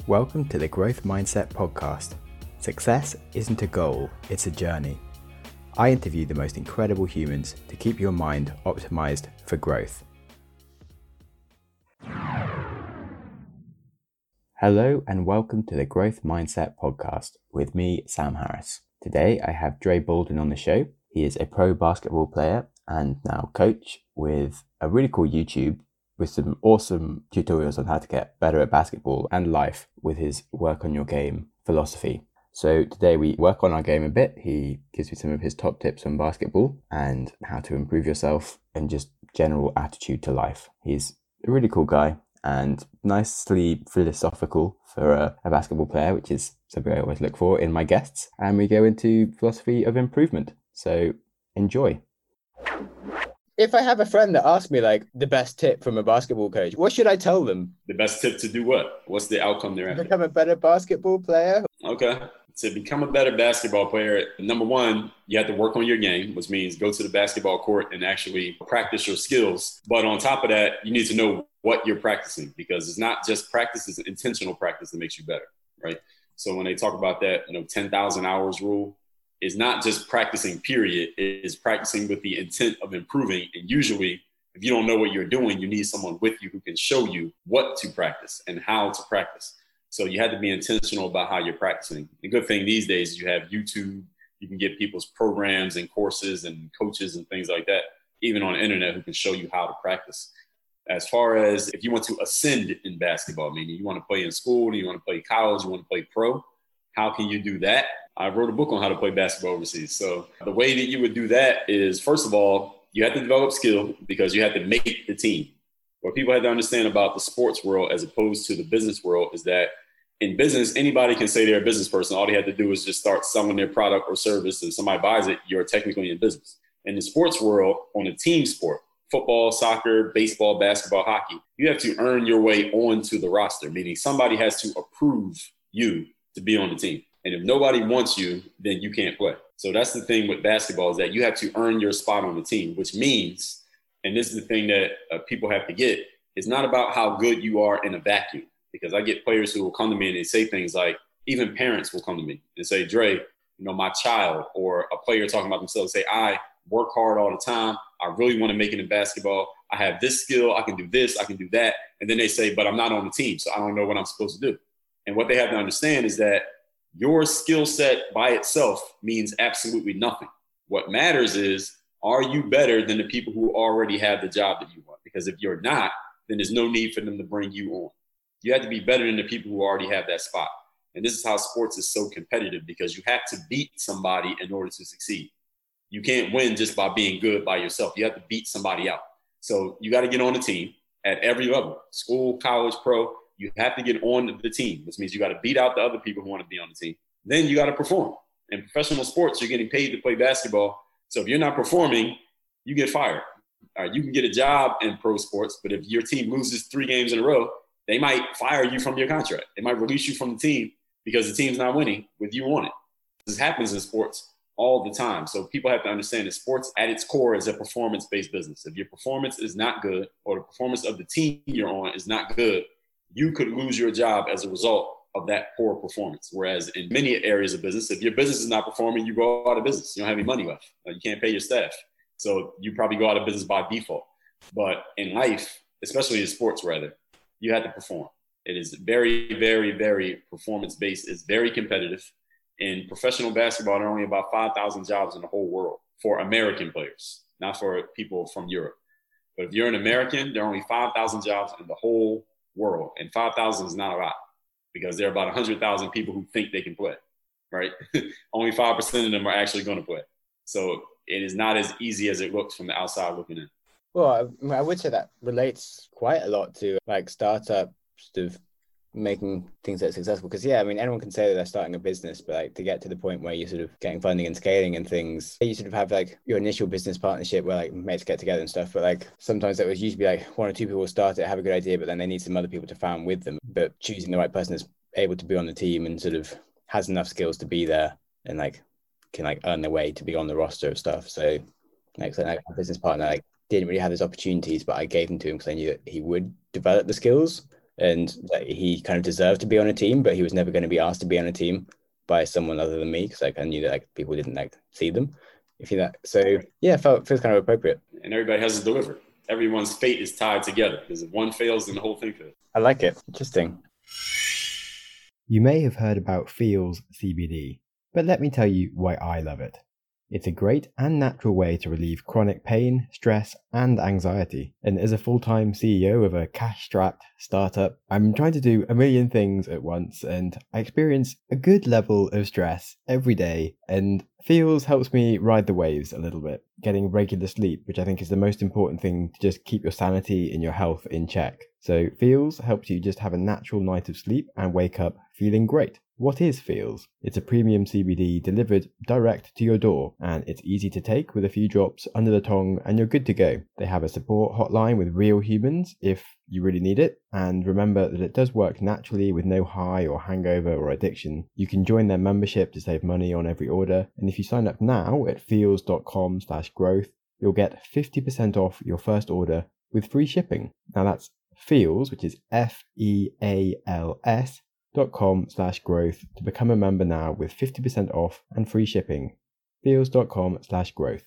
Welcome to the Growth Mindset Podcast. Success isn't a goal, it's a journey. I interview the most incredible humans to keep your mind optimized for growth. Hello and welcome to the Growth Mindset Podcast with me, Sam Harris. Today I have Dre Bolden on the show. He is a pro basketball player and now coach with a really cool YouTube with some awesome tutorials on how to get better at basketball and life with his work on your game philosophy. So today we work on our game a bit. He gives me some of his top tips on basketball and how to improve yourself and just general attitude to life. He's a really cool guy and nicely philosophical for a basketball player, which is something I always look for in my guests. And we go into philosophy of improvement. So enjoy. If I have a friend that asks me like the best tip from a basketball coach, what should I tell them? The best tip to do what? What's the outcome they're after? Become a better basketball player. Okay. To become a better basketball player, number one, you have to work on your game, which means go to the basketball court and actually practice your skills. But on top of that, you need to know what you're practicing, because it's not just practice, it's intentional practice that makes you better, right? So when they talk about that, 10,000 hours rule, is not just practicing, period. It is practicing with the intent of improving. And usually, if you don't know what you're doing, you need someone with you who can show you what to practice and how to practice. So you have to be intentional about how you're practicing. The good thing these days is you have YouTube. You can get people's programs and courses and coaches and things like that, even on the internet, who can show you how to practice. As far as if you want to ascend in basketball, meaning you want to play in school, you want to play college, you want to play pro, how can you do that? I wrote a book on how to play basketball overseas. So the way that you would do that is, first of all, you have to develop skill because you have to make the team. What people have to understand about the sports world as opposed to the business world is that in business, anybody can say they're a business person. All they have to do is just start selling their product or service, and somebody buys it, you're technically in business. In the sports world, on a team sport, football, soccer, baseball, basketball, hockey, you have to earn your way onto the roster, meaning somebody has to approve you to be on the team. And if nobody wants you, then you can't play. So that's the thing with basketball, is that you have to earn your spot on the team, which means, and this is the thing that people have to get, it's not about how good you are in a vacuum. Because I get players who will come to me and they say things like, even parents will come to me and say, Dre, my child, or a player talking about themselves, say, I work hard all the time. I really want to make it in basketball. I have this skill. I can do this. I can do that. And then they say, but I'm not on the team, so I don't know what I'm supposed to do. And what they have to understand is that your skill set by itself means absolutely nothing. What matters is, are you better than the people who already have the job that you want? Because if you're not, then there's no need for them to bring you on. You have to be better than the people who already have that spot. And this is how sports is so competitive, because you have to beat somebody in order to succeed. You can't win just by being good by yourself. You have to beat somebody out. So you got to get on the team at every level, school, college, pro. You have to get on the team, which means you got to beat out the other people who want to be on the team. Then you got to perform. In professional sports, you're getting paid to play basketball. So if you're not performing, you get fired. All right, you can get a job in pro sports, but if your team loses 3 games in a row, they might fire you from your contract. They might release you from the team because the team's not winning with you on it. This happens in sports all the time. So people have to understand that sports at its core is a performance-based business. If your performance is not good, or the performance of the team you're on is not good, you could lose your job as a result of that poor performance. Whereas in many areas of business, if your business is not performing, you go out of business. You don't have any money left. You can't pay your staff. So you probably go out of business by default. But in life, especially in sports rather, you have to perform. It is very, very, very performance-based. It's very competitive. In professional basketball, there are only about 5,000 jobs in the whole world for American players, not for people from Europe. But if you're an American, there are only 5,000 jobs in the whole world. And 5,000 is not a lot, because there are about 100,000 people who think they can play, right? Only 5% of them are actually going to play. So it is not as easy as it looks from the outside looking in. Well, I would say that relates quite a lot to like startups of making things that are successful. Because anyone can say that they're starting a business, but like to get to the point where you're sort of getting funding and scaling and things, you sort of have like your initial business partnership where like mates get together and stuff. But like sometimes it was usually like 1 or 2 people will start it, have a good idea, but then they need some other people to found with them. But choosing the right person that's able to be on the team and sort of has enough skills to be there and like can like earn their way to be on the roster of stuff. So like my business partner like didn't really have those opportunities, but I gave them to him because I knew that he would develop the skills. and that he kind of deserved to be on a team, but he was never going to be asked to be on a team by someone other than me, because like I knew that like people didn't like see them. If you that, so yeah, feels kind of appropriate. And everybody has to deliver. Everyone's fate is tied together, because if one fails, then the whole thing fails. I like it. Interesting. You may have heard about Feals CBD, but let me tell you why I love it. It's a great and natural way to relieve chronic pain, stress, and anxiety. And as a full-time CEO of a cash-strapped startup, I'm trying to do a million things at once, and I experience a good level of stress every day, and Feals helps me ride the waves a little bit, getting regular sleep, which I think is the most important thing to just keep your sanity and your health in check. So Feals helps you just have a natural night of sleep and wake up feeling great. What is Feals? It's a premium CBD delivered direct to your door, and it's easy to take with a few drops under the tongue and you're good to go. They have a support hotline with real humans if you really need it, and remember that it does work naturally with no high or hangover or addiction. You can join their membership to save money on every order, and if you sign up now at feals.com/growth, you'll get 50% off your first order with free shipping. Now that's Feals, which is FEALS.com/growth to become a member now with 50% off and free shipping. Feals.com/growth.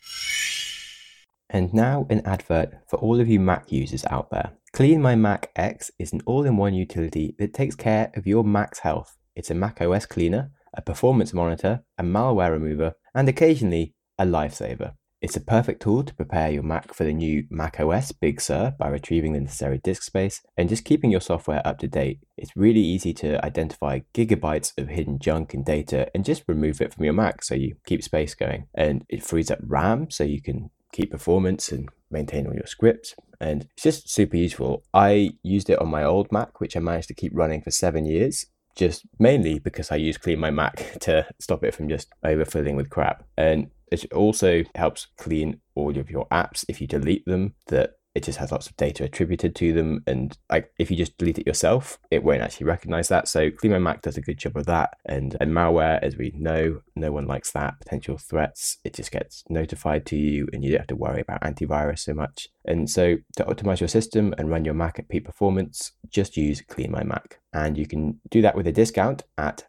And now an advert for all of you Mac users out there. Clean My Mac X is an all-in-one utility that takes care of your Mac's health. It's a Mac OS cleaner, a performance monitor, a malware remover, and occasionally a lifesaver. It's a perfect tool to prepare your Mac for the new Mac OS Big Sur by retrieving the necessary disk space and just keeping your software up to date. It's really easy to identify gigabytes of hidden junk and data and just remove it from your Mac so you keep space going. And it frees up RAM so you can keep performance and maintain all your scripts. And it's just super useful. I used it on my old Mac, which I managed to keep running for 7 years, just mainly because I use Clean My Mac to stop it from just overfilling with crap. And it also helps clean all of your apps if you delete them, that it just has lots of data attributed to them. And like if you just delete it yourself, it won't actually recognize that. So Clean My Mac does a good job of that. And malware, as we know, no one likes that. Potential threats, it just gets notified to you and you don't have to worry about antivirus so much. And so to optimize your system and run your Mac at peak performance, just use Clean My Mac. And you can do that with a discount at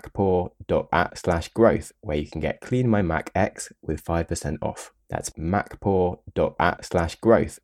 macpaw.at/growth, where you can get Clean My Mac X with 5% off. That's macpaw.at/growth.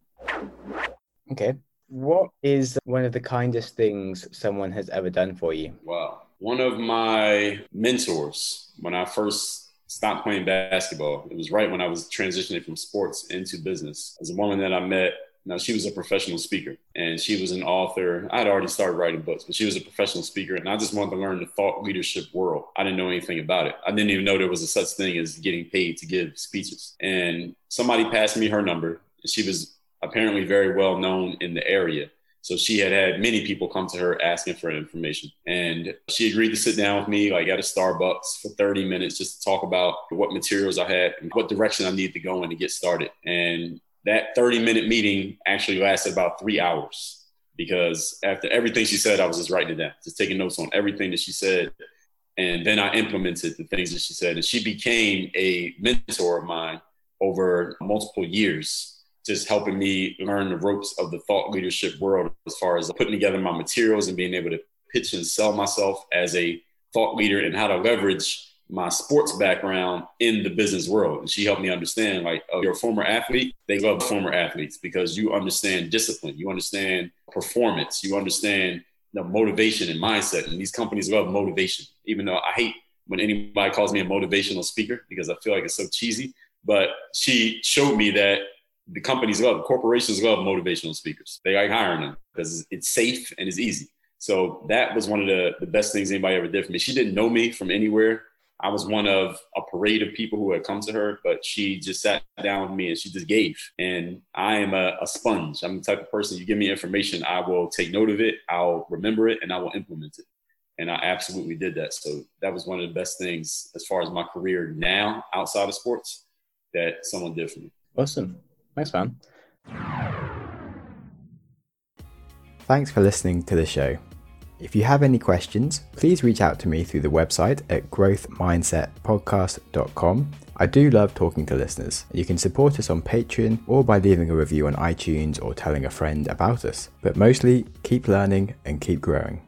Okay. What is one of the kindest things someone has ever done for you? Wow. One of my mentors, when I first stopped playing basketball, it was right when I was transitioning from sports into business. It was a woman that I met. Now, she was a professional speaker and she was an author. I had already started writing books, but she was a professional speaker. And I just wanted to learn the thought leadership world. I didn't know anything about it. I didn't even know there was a such thing as getting paid to give speeches. And somebody passed me her number. She was apparently very well known in the area. So she had many people come to her asking for information. And she agreed to sit down with me, like at a Starbucks for 30 minutes, just to talk about what materials I had and what direction I needed to go in to get started. And that 30-minute meeting actually lasted about 3 hours, because after everything she said, I was just writing it down, just taking notes on everything that she said. And then I implemented the things that she said. And she became a mentor of mine over multiple years, just helping me learn the ropes of the thought leadership world as far as putting together my materials and being able to pitch and sell myself as a thought leader and how to leverage my sports background in the business world. And she helped me understand, like, oh, you're a former athlete. They love former athletes because you understand discipline, you understand performance, you understand motivation and mindset. And these companies love motivation, even though I hate when anybody calls me a motivational speaker because I feel like it's so cheesy. But she showed me that the corporations love motivational speakers. They like hiring them because it's safe and it's easy. So that was one of the best things anybody ever did for me. She didn't know me from anywhere. I was one of a parade of people who had come to her, but she just sat down with me and she just gave. And I am a sponge. I'm the type of person, you give me information, I will take note of it, I'll remember it, and I will implement it. And I absolutely did that. So that was one of the best things as far as my career now outside of sports that someone did for me. Awesome. Thanks, man. Thanks for listening to the show. If you have any questions, please reach out to me through the website at growthmindsetpodcast.com. I do love talking to listeners. You can support us on Patreon or by leaving a review on iTunes or telling a friend about us. But mostly, keep learning and keep growing.